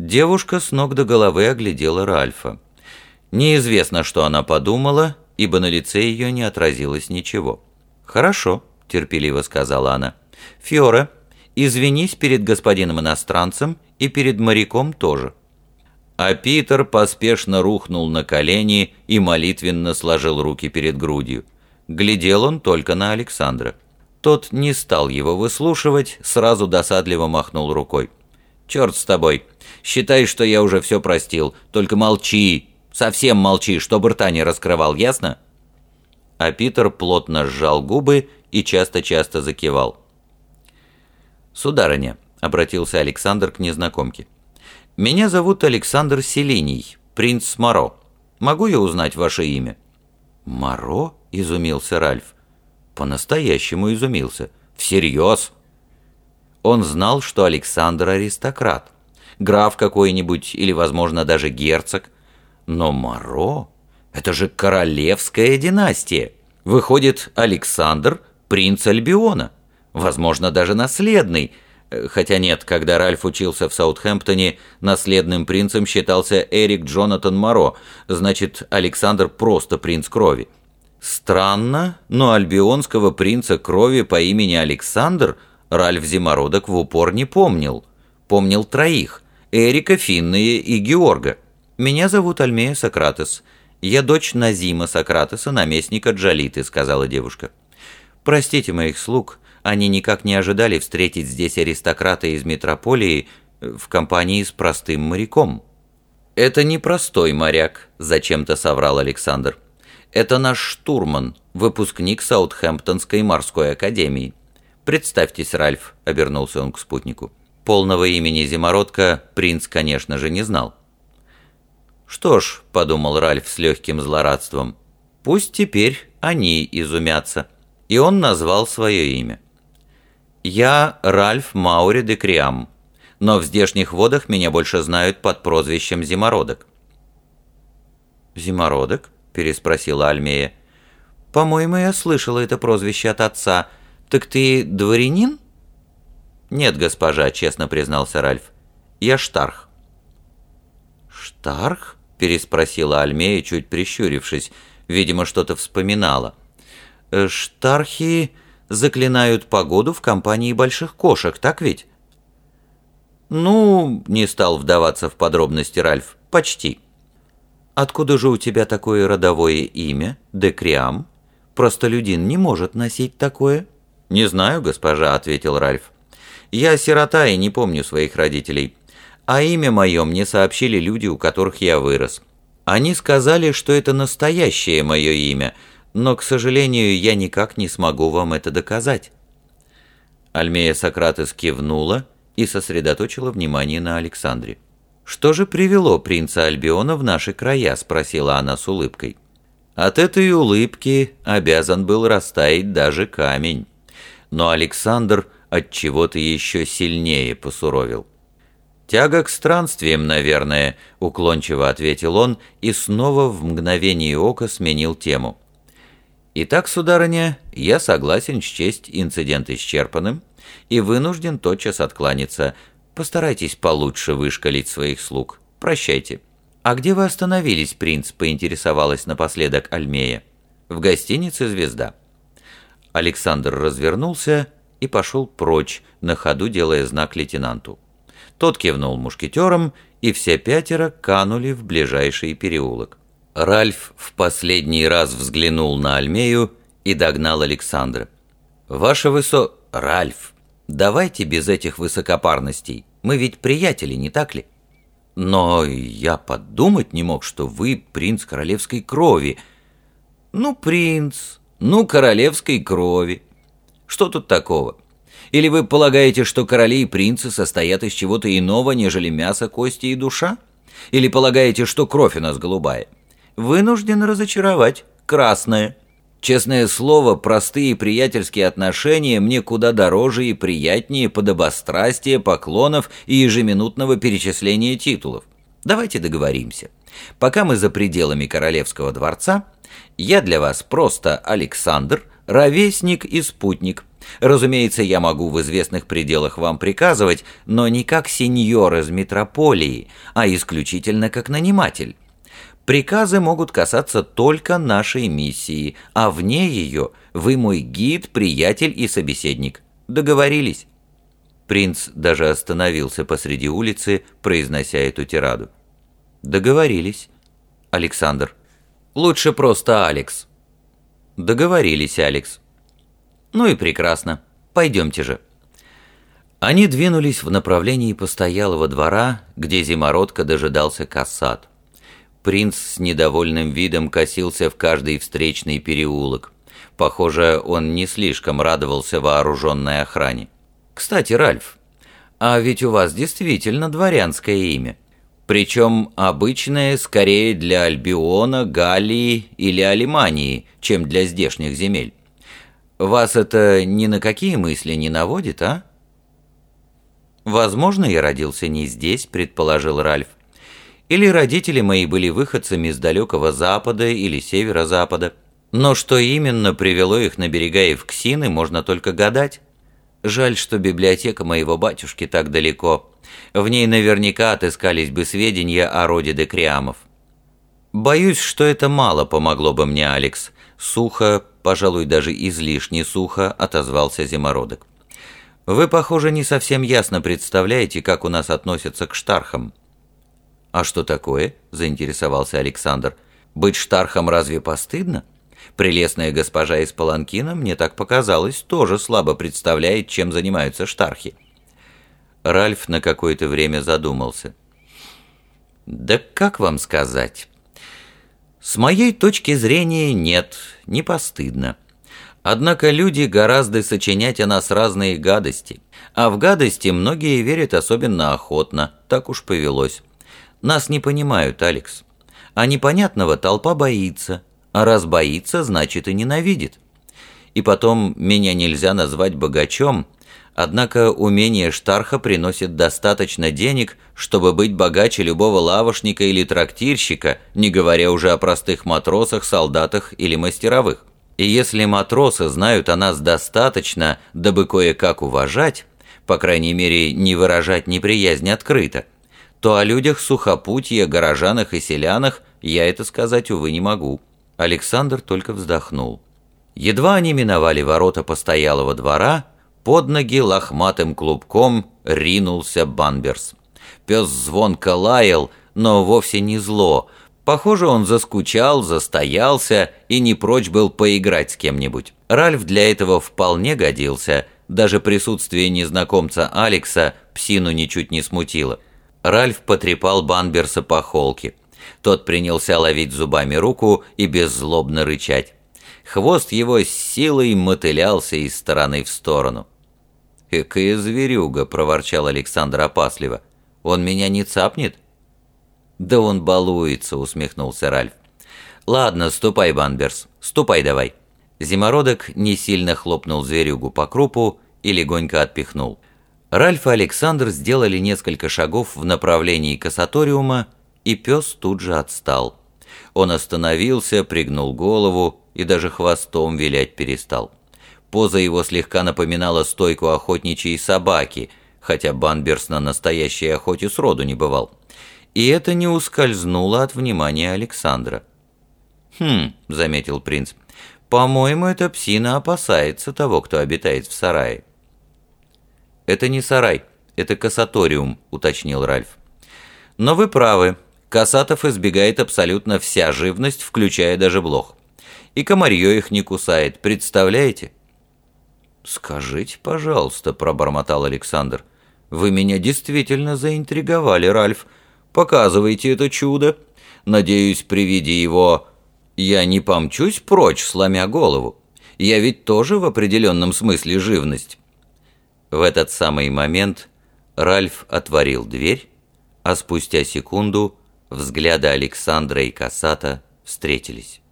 Девушка с ног до головы оглядела Ральфа. Неизвестно, что она подумала, ибо на лице ее не отразилось ничего. «Хорошо», — терпеливо сказала она. «Фьора, извинись перед господином иностранцем и перед моряком тоже». А Питер поспешно рухнул на колени и молитвенно сложил руки перед грудью. Глядел он только на Александра. Тот не стал его выслушивать, сразу досадливо махнул рукой. «Черт с тобой! Считай, что я уже все простил. Только молчи! Совсем молчи, чтобы рта не раскрывал, ясно?» А Питер плотно сжал губы и часто-часто закивал. «Сударыня», — обратился Александр к незнакомке, — «меня зовут Александр Селиний, принц Моро. Могу я узнать ваше имя?» «Моро?» — изумился Ральф. По-настоящему изумился. «Всерьез?» Он знал, что Александр аристократ. Граф какой-нибудь или, возможно, даже герцог. Но Моро — это же королевская династия. Выходит, Александр — принц Альбиона. Возможно, даже наследный. Хотя нет, когда Ральф учился в Саутгемптоне, наследным принцем считался Эрик Джонатан Моро. Значит, Александр просто принц крови. Странно, но альбионского принца крови по имени Александр Ральф Зимородок в упор не помнил. Помнил троих – Эрика, Финния и Георга. «Меня зовут Альмея Сократес. Я дочь Назима Сократеса, наместника Джалиты», – сказала девушка. «Простите моих слуг, они никак не ожидали встретить здесь аристократа из метрополии в компании с простым моряком». «Это не простой моряк», – зачем-то соврал Александр. «Это наш штурман, выпускник Саутгемптонской морской академии. Представьтесь, Ральф», — обернулся он к спутнику. Полного имени Зимородка принц, конечно же, не знал. «Что ж», — подумал Ральф с легким злорадством, — «пусть теперь они изумятся». И он назвал свое имя. «Я Ральф Маури де Криам, но в здешних водах меня больше знают под прозвищем Зимородок». «Зимородок?» — переспросила Альмея. «По-моему, я слышала это прозвище от отца. Так ты дворянин?» «Нет, госпожа», — честно признался Ральф. «Я Штарх». «Штарх?» — переспросила Альмея, чуть прищурившись. Видимо, что-то вспоминала. «Штархи заклинают погоду в компании больших кошек, так ведь?» «Ну, — не стал вдаваться в подробности Ральф, — почти». «Откуда же у тебя такое родовое имя, де Криам? Простолюдин не может носить такое». «Не знаю, госпожа», — ответил Ральф. «Я сирота и не помню своих родителей. А имя мое мне сообщили люди, у которых я вырос. Они сказали, что это настоящее мое имя, но, к сожалению, я никак не смогу вам это доказать». Альмея Сократес кивнула и сосредоточила внимание на Александре. «Что же привело принца Альбиона в наши края?» — спросила она с улыбкой. От этой улыбки обязан был растаять даже камень. Но Александр отчего-то еще сильнее посуровил. «Тяга к странствиям, наверное», — уклончиво ответил он и снова в мгновение ока сменил тему. «Итак, сударыня, я согласен счесть инцидент исчерпанным и вынужден тотчас откланяться. Постарайтесь получше вышкалить своих слуг. Прощайте». «А где вы остановились, принц?» — поинтересовалась напоследок Альмея. «В гостинице «Звезда». Александр развернулся и пошел прочь, на ходу делая знак лейтенанту. Тот кивнул мушкетерам, и все пятеро канули в ближайший переулок. Ральф в последний раз взглянул на Альмею и догнал Александра. «Ваше высо... Ральф, давайте без этих высокопарностей. Мы ведь приятели, не так ли?» «Но я подумать не мог, что вы принц королевской крови». «Ну, принц, ну, королевской крови. Что тут такого? Или вы полагаете, что короли и принцы состоят из чего-то иного, нежели мясо, кости и душа? Или полагаете, что кровь у нас голубая? Вынужден разочаровать, красная. Честное слово, простые приятельские отношения мне куда дороже и приятнее подобострастия, поклонов и ежеминутного перечисления титулов. Давайте договоримся. Пока мы за пределами королевского дворца, я для вас просто Александр, ровесник и спутник, Разумеется, я могу в известных пределах вам приказывать, но не как сеньор из метрополии, а исключительно как наниматель. Приказы могут касаться только нашей миссии, а вне ее вы мой гид, приятель и собеседник. Договорились?» Принц даже остановился посреди улицы, произнося эту тираду. «Договорились. Александр. Лучше просто Алекс». «Договорились, Алекс». «Ну и прекрасно. Пойдемте же». Они двинулись в направлении постоялого двора, где зимородка дожидался Кассат. Принц с недовольным видом косился в каждый встречный переулок. Похоже, он не слишком радовался вооруженной охране. «Кстати, Ральф, а ведь у вас действительно дворянское имя. Причем обычное скорее для Альбиона, Галлии или Алимании, чем для здешних земель. Вас это ни на какие мысли не наводит, а?» «Возможно, я родился не здесь», — предположил Ральф. «Или родители мои были выходцами с далекого запада или северо-запада. Но что именно привело их на берега Евксины, можно только гадать. Жаль, что библиотека моего батюшки так далеко. В ней наверняка отыскались бы сведения о роде Декриамов». «Боюсь, что это мало помогло бы мне, Алекс», — сухо, пожалуй, даже излишне сухо отозвался зимородок. «Вы, похоже, не совсем ясно представляете, как у нас относятся к штархам». «А что такое?» – заинтересовался Александр. «Быть штархом разве постыдно? Прелестная госпожа из Паланкина, мне так показалось, тоже слабо представляет, чем занимаются штархи». Ральф на какое-то время задумался. «Да как вам сказать? С моей точки зрения нет, не постыдно. Однако люди гораздо сочинять о нас разные гадости, а в гадости многие верят особенно охотно, так уж повелось. Нас не понимают, Алекс. А непонятного толпа боится, а раз боится, значит и ненавидит. И потом, меня нельзя назвать богачом, однако умение штарха приносит достаточно денег, чтобы быть богаче любого лавошника или трактирщика, не говоря уже о простых матросах, солдатах или мастеровых. И если матросы знают о нас достаточно, дабы кое-как уважать, по крайней мере, не выражать неприязнь открыто, то о людях сухопутья, горожанах и селянах я это сказать, увы, не могу». Александр только вздохнул. Едва они миновали ворота постоялого двора, под ноги лохматым клубком ринулся Банберс. Пес звонко лаял, но вовсе не зло. Похоже, он заскучал, застоялся и не прочь был поиграть с кем-нибудь. Ральф для этого вполне годился, даже присутствие незнакомца Алекса псину ничуть не смутило. Ральф потрепал Банберса по холке. Тот принялся ловить зубами руку и беззлобно рычать. Хвост его с силой мотылялся из стороны в сторону. «Экая зверюга», — проворчал Александр опасливо. «Он меня не цапнет?» «Да он балуется», — усмехнулся Ральф. «Ладно, ступай, Банберс, ступай давай». Зимородок не сильно хлопнул зверюгу по крупу и легонько отпихнул. Ральф и Александр сделали несколько шагов в направлении кассаториума, и пес тут же отстал. Он остановился, пригнул голову и даже хвостом вилять перестал. Поза его слегка напоминала стойку охотничьей собаки, хотя Банберс на настоящей охоте сроду не бывал. И это не ускользнуло от внимания Александра. «Хм», — заметил принц, — «по-моему, эта псина опасается того, кто обитает в сарае». «Это не сарай, это кассаториум», — уточнил Ральф. «Но вы правы, кассатов избегает абсолютно вся живность, включая даже блох. И комарье их не кусает, представляете?» «Скажите, пожалуйста», — пробормотал Александр, — «вы меня действительно заинтриговали, Ральф. Показывайте это чудо. Надеюсь, при виде его я не помчусь прочь, сломя голову. Я ведь тоже в определенном смысле живность». В этот самый момент Ральф отворил дверь, а спустя секунду взгляды Александра и Кассата встретились.